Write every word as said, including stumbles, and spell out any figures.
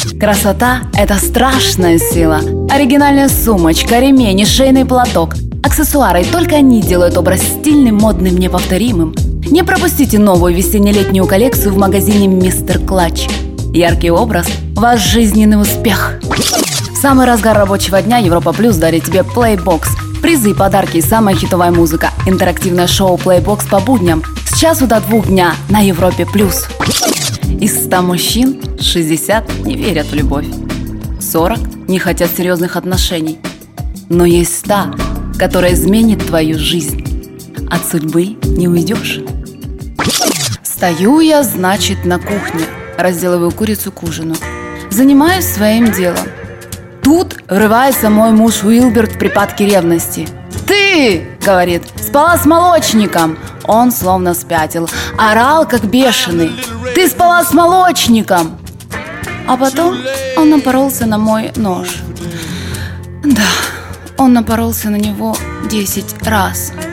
Красота – это страшная сила. Оригинальная сумочка, ремень и шейный платок. Аксессуары, только они делают образ стильным, модным, неповторимым. Не пропустите новую весенне-летнюю коллекцию в магазине мистер Клатч. Яркий образ – ваш жизненный успех. В самый разгар рабочего дня Европа Плюс дарит тебе Playbox. Призы, подарки и самая хитовая музыка. Интерактивное шоу Playbox по будням с часу до двух дня на Европе Плюс. Из ста мужчин шестьдесят не верят в любовь, сорок не хотят серьезных отношений. Но есть та, которая изменит твою жизнь. От судьбы не уйдешь. Стою я, значит, на кухне, разделываю курицу к ужину. Занимаюсь своим делом. Тут врывается мой муж Уилберт в припадке ревности. «Ты!» – говорит, – «спала с молочником!» Он словно спятил, орал как бешеный. «Ты спала с молочником!» А потом он напоролся на мой нож. Да, он напоролся на него десять раз.